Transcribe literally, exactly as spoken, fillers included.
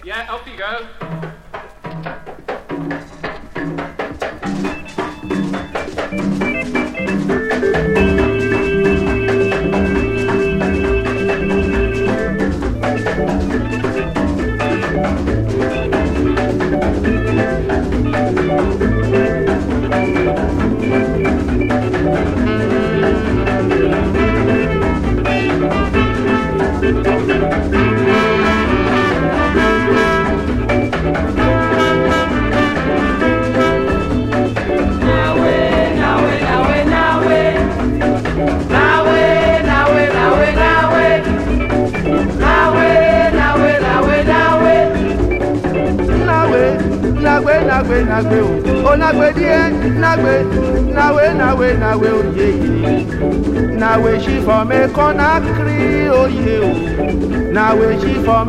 Yeah, off you go. Nagwe, nagwe, oh nagwe die, nagwe, nawe, nawe, nawe, oh yeah, nawe she for me Conakry, oh yeah, nawe she for me.